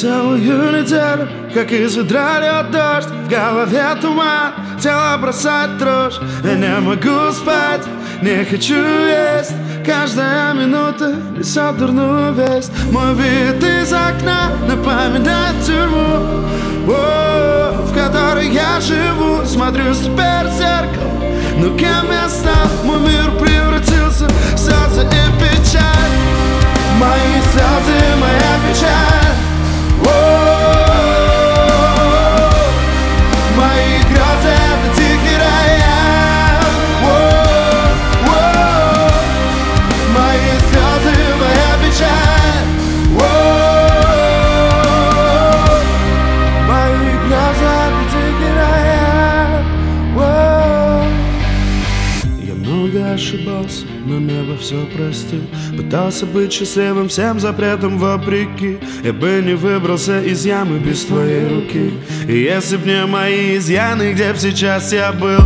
целую неделю, как из ведра льет дождь, в голове туман, тело бросает дрожь. Я не могу спать, не хочу есть, каждая минута несет дурную весть. Мой вид из окна напоминает тюрьму, в которой я живу. Смотрю теперь в зеркало, но кем я стал? Мой мир превратился в слезы и печаль. Мои слезы, моя печаль. Мои грезы — это тихий рояль. Мои слезы, моя печаль. Мои грезы — это тихий рояль. Я много ошибался, но небо все простит. Пытался быть счастливым всем запретом вопреки. Я бы не выбрался из ямы без твоей руки. И если б не мои изъяны, где б сейчас я был?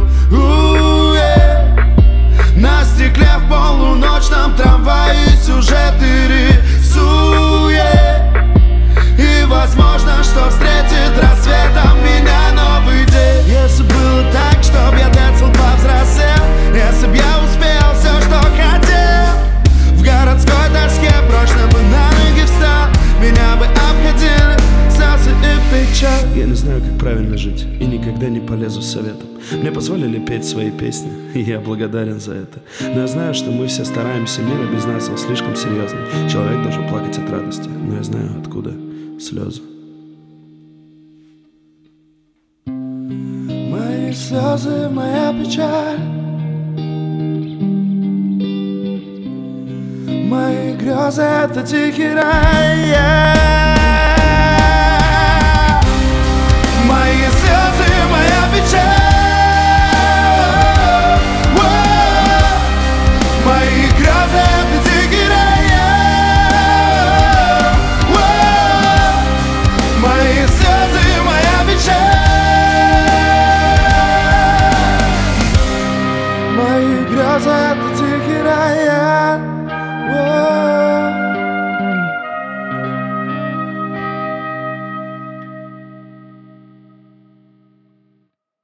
На стекле в полуночном трамвае сюжеты рисует. И возможно, что встретит рассветом меня новый день. Если было так, чтоб я децл повзрослел, если б я успел все, что хотел, в городской тоске прочно бы на ноги встал, меня бы обходили слезы и печаль. Я не знаю, как правильно жить, и никогда не полезу с советом. Мне позволили петь свои песни, и я благодарен за это. Но я знаю, что мы все стараемся, мир без нас он слишком серьезный. Человек должен плакать от радости, но я знаю, откуда слезы. Мои слезы, моя печаль. Мои грезы — это тихий рай. Мои слезы, моя печаль. Мои грезы — это тихий рай. Мои слезы, моя печаль. Мои грезы — это тихий рай. Whoa.